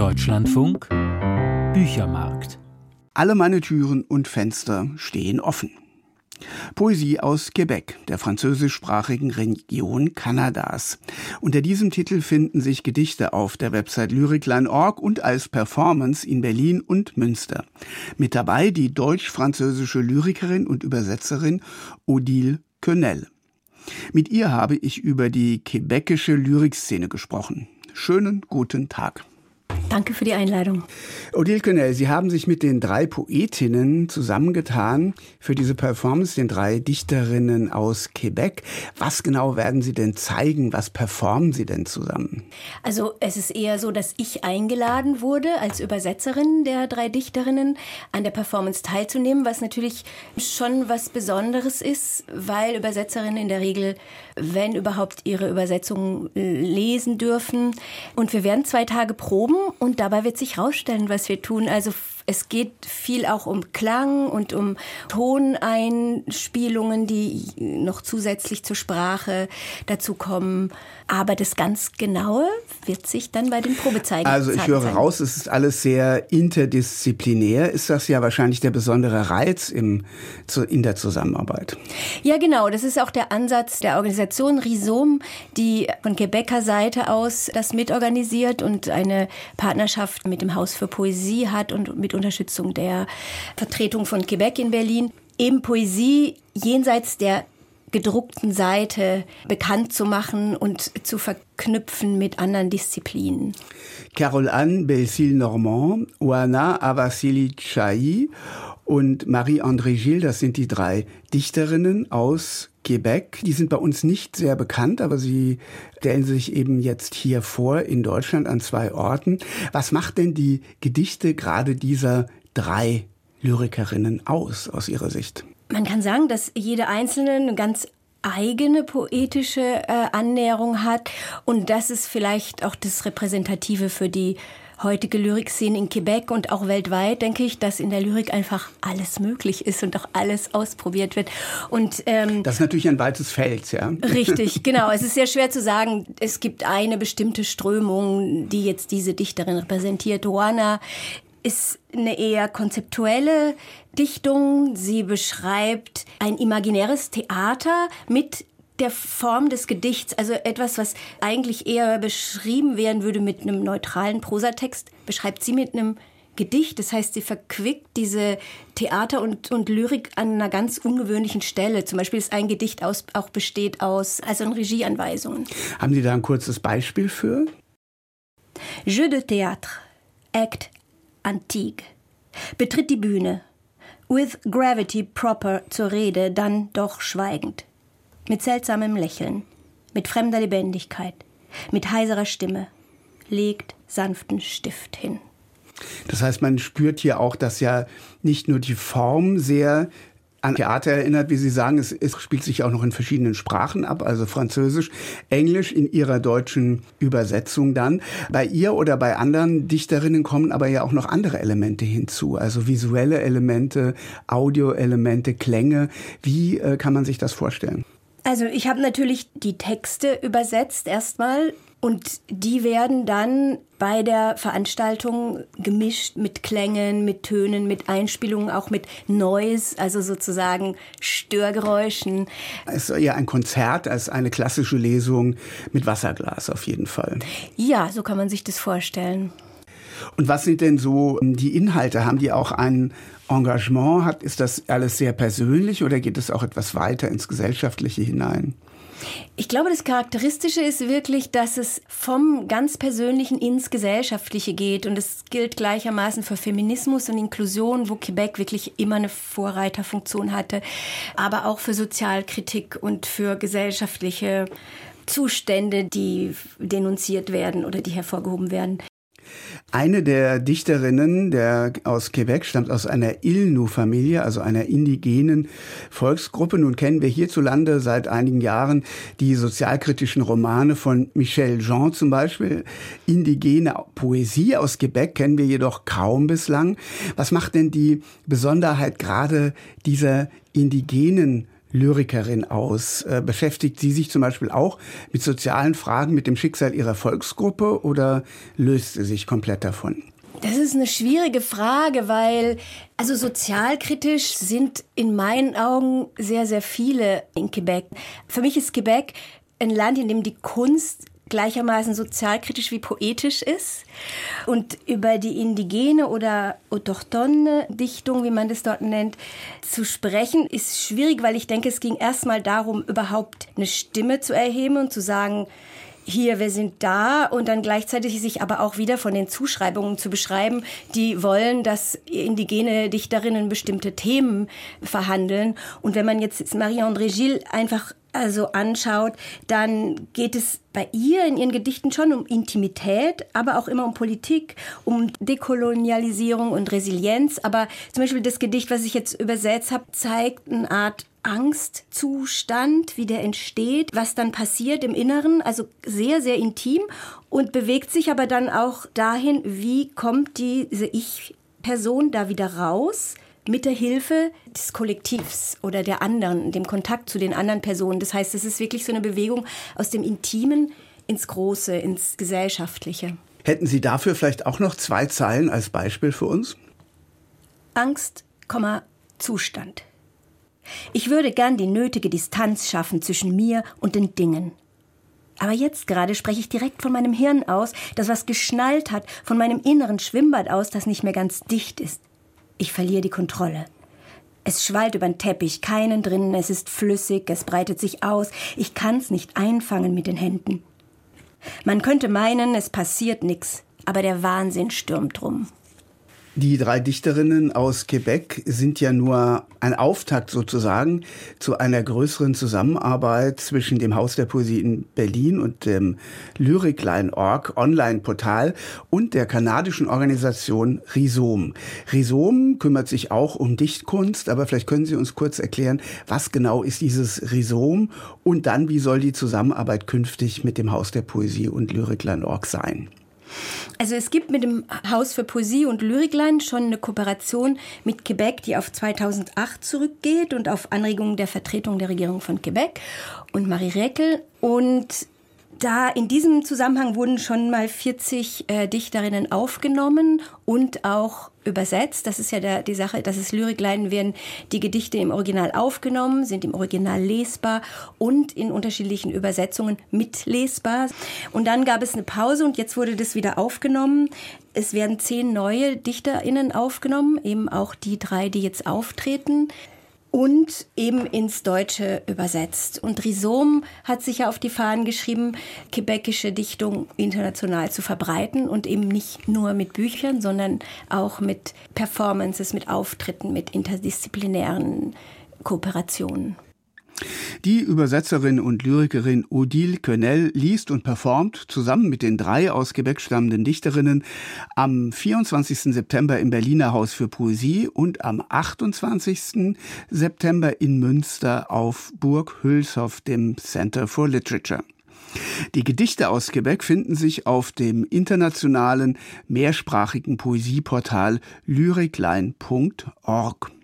Deutschlandfunk Büchermarkt. Alle meine Türen und Fenster stehen offen. Poesie aus Quebec, der französischsprachigen Region Kanadas. Unter diesem Titel finden sich Gedichte auf der Website lyricline.org und als Performance in Berlin und Münster. Mit dabei die deutsch-französische Lyrikerin und Übersetzerin Odile Quenelle. Mit ihr habe ich über die quebecische Lyrikszene gesprochen. Schönen guten Tag. Danke für die Einladung. Odile Quenelle, Sie haben sich mit den 3 Poetinnen zusammengetan für diese Performance, den 3 Dichterinnen aus Quebec. Was genau werden Sie denn zeigen? Was performen Sie denn zusammen? Also es ist eher so, dass ich eingeladen wurde, als Übersetzerin der 3 Dichterinnen an der Performance teilzunehmen, was natürlich schon was Besonderes ist, weil Übersetzerinnen in der Regel, wenn überhaupt, ihre Übersetzungen lesen dürfen. Und wir werden 2 Tage proben. Und dabei wird sich rausstellen, was wir tun. Also es geht viel auch um Klang und um Toneinspielungen, die noch zusätzlich zur Sprache dazu kommen. Aber das ganz Genaue wird sich dann bei den Probezeigen zeigen. Also ich höre raus, es ist alles sehr interdisziplinär. Ist das ja wahrscheinlich der besondere Reiz in der Zusammenarbeit? Ja, genau. Das ist auch der Ansatz der Organisation Rhizome, die von Quebecer Seite aus das mitorganisiert und eine Partnerschaft mit dem Haus für Poesie hat und mit Unterstützung der Vertretung von Quebec in Berlin, eben Poesie jenseits der gedruckten Seite bekannt zu machen und zu verknüpfen mit anderen Disziplinen. Carole-Anne Belsil-Normand, Oana Avasili-Chai und Marie-André Gilles, das sind die 3 Dichterinnen aus Quebec. Die sind bei uns nicht sehr bekannt, aber sie stellen sich eben jetzt hier vor in Deutschland an 2 Orten. Was macht denn die Gedichte gerade dieser 3 Lyrikerinnen aus Ihrer Sicht? Man kann sagen, dass jede einzelne eine ganz eigene poetische Annäherung hat. Und das ist vielleicht auch das Repräsentative für die heutige Lyrikszene in Quebec und auch weltweit, denke ich, dass in der Lyrik einfach alles möglich ist und auch alles ausprobiert wird. Und das ist natürlich ein weites Feld, ja. Richtig, genau. Es ist sehr schwer zu sagen, es gibt eine bestimmte Strömung, die jetzt diese Dichterin repräsentiert. Oana ist eine eher konzeptuelle Dichtung. Sie beschreibt ein imaginäres Theater mit der Form des Gedichts, also etwas, was eigentlich eher beschrieben werden würde mit einem neutralen Prosatext, beschreibt sie mit einem Gedicht. Das heißt, sie verquickt diese Theater und Lyrik an einer ganz ungewöhnlichen Stelle. Zum Beispiel ist ein Gedicht auch besteht aus Regieanweisungen. Haben Sie da ein kurzes Beispiel für? Jeu de théâtre, Act Antique. Betritt die Bühne. With gravity proper zur Rede, dann doch schweigend. Mit seltsamem Lächeln, mit fremder Lebendigkeit, mit heiserer Stimme, legt sanften Stift hin. Das heißt, man spürt hier auch, dass ja nicht nur die Form sehr an Theater erinnert, wie Sie sagen, es spielt sich auch noch in verschiedenen Sprachen ab, also Französisch, Englisch in Ihrer deutschen Übersetzung dann. Bei ihr oder bei anderen Dichterinnen kommen aber ja auch noch andere Elemente hinzu, also visuelle Elemente, Audioelemente, Klänge. Wie kann man sich das vorstellen? Also ich habe natürlich die Texte übersetzt erstmal und die werden dann bei der Veranstaltung gemischt mit Klängen, mit Tönen, mit Einspielungen, auch mit Noise, also sozusagen Störgeräuschen. Es ist eher ein Konzert als eine klassische Lesung mit Wasserglas auf jeden Fall. Ja, so kann man sich das vorstellen. Und was sind denn so die Inhalte? Haben die auch ein Engagement? Ist das alles sehr persönlich oder geht es auch etwas weiter ins Gesellschaftliche hinein? Ich glaube, das Charakteristische ist wirklich, dass es vom ganz Persönlichen ins Gesellschaftliche geht. Und es gilt gleichermaßen für Feminismus und Inklusion, wo Quebec wirklich immer eine Vorreiterfunktion hatte, aber auch für Sozialkritik und für gesellschaftliche Zustände, die denunziert werden oder die hervorgehoben werden. Eine der Dichterinnen aus Quebec stammt aus einer Innu-Familie, also einer indigenen Volksgruppe. Nun kennen wir hierzulande seit einigen Jahren die sozialkritischen Romane von Michel Jean zum Beispiel. Indigene Poesie aus Quebec kennen wir jedoch kaum bislang. Was macht denn die Besonderheit gerade dieser indigenen Lyrikerin aus? Beschäftigt sie sich zum Beispiel auch mit sozialen Fragen, mit dem Schicksal ihrer Volksgruppe oder löst sie sich komplett davon? Das ist eine schwierige Frage, weil also sozialkritisch sind in meinen Augen sehr, sehr viele in Quebec. Für mich ist Quebec ein Land, in dem die Kunst gleichermaßen sozialkritisch wie poetisch ist. Und über die indigene oder autochthone Dichtung, wie man das dort nennt, zu sprechen, ist schwierig, weil ich denke, es ging erstmal darum, überhaupt eine Stimme zu erheben und zu sagen, hier, wir sind da, und dann gleichzeitig sich aber auch wieder von den Zuschreibungen zu beschreiben, die wollen, dass indigene Dichterinnen bestimmte Themen verhandeln. Und wenn man jetzt Marie-André Gilles einfach anschaut, dann geht es bei ihr in ihren Gedichten schon um Intimität, aber auch immer um Politik, um Dekolonialisierung und Resilienz. Aber zum Beispiel das Gedicht, was ich jetzt übersetzt habe, zeigt eine Art Angstzustand, wie der entsteht, was dann passiert im Inneren, also sehr, sehr intim, und bewegt sich aber dann auch dahin, wie kommt diese Ich-Person da wieder raus, mit der Hilfe des Kollektivs oder der anderen, dem Kontakt zu den anderen Personen. Das heißt, es ist wirklich so eine Bewegung aus dem Intimen ins Große, ins Gesellschaftliche. Hätten Sie dafür vielleicht auch noch 2 Zeilen als Beispiel für uns? Angst, Zustand. Ich würde gern die nötige Distanz schaffen zwischen mir und den Dingen. Aber jetzt gerade spreche ich direkt von meinem Hirn aus, das was geschnallt hat, von meinem inneren Schwimmbad aus, das nicht mehr ganz dicht ist. Ich verliere die Kontrolle. Es schwallt über den Teppich, keinen drinnen, es ist flüssig, es breitet sich aus. Ich kann's nicht einfangen mit den Händen. Man könnte meinen, es passiert nichts, aber der Wahnsinn stürmt rum. Die 3 Dichterinnen aus Quebec sind ja nur ein Auftakt sozusagen zu einer größeren Zusammenarbeit zwischen dem Haus der Poesie in Berlin und dem Lyricline.org Online-Portal und der kanadischen Organisation Rhizome. Rhizome kümmert sich auch um Dichtkunst, aber vielleicht können Sie uns kurz erklären, was genau ist dieses Rhizome und dann, wie soll die Zusammenarbeit künftig mit dem Haus der Poesie und Lyricline.org sein? Also es gibt mit dem Haus für Poesie und Lyricline schon eine Kooperation mit Quebec, die auf 2008 zurückgeht und auf Anregung der Vertretung der Regierung von Quebec und Marie Räkel. Und da in diesem Zusammenhang wurden schon mal 40 Dichterinnen aufgenommen und auch übersetzt. Das ist ja die Sache, dass es Lyricline werden die Gedichte im Original aufgenommen, sind im Original lesbar und in unterschiedlichen Übersetzungen mitlesbar. Und dann gab es eine Pause und jetzt wurde das wieder aufgenommen. Es werden 10 neue DichterInnen aufgenommen, eben auch die 3, die jetzt auftreten. Und eben ins Deutsche übersetzt. Und Rhizome hat sich ja auf die Fahnen geschrieben, quebecische Dichtung international zu verbreiten und eben nicht nur mit Büchern, sondern auch mit Performances, mit Auftritten, mit interdisziplinären Kooperationen. Die Übersetzerin und Lyrikerin Odile Quenel liest und performt zusammen mit den 3 aus Quebec stammenden Dichterinnen am 24. September im Berliner Haus für Poesie und am 28. September in Münster auf Burg Hülshoff, dem Center for Literature. Die Gedichte aus Quebec finden sich auf dem internationalen mehrsprachigen Poesieportal lyricline.org.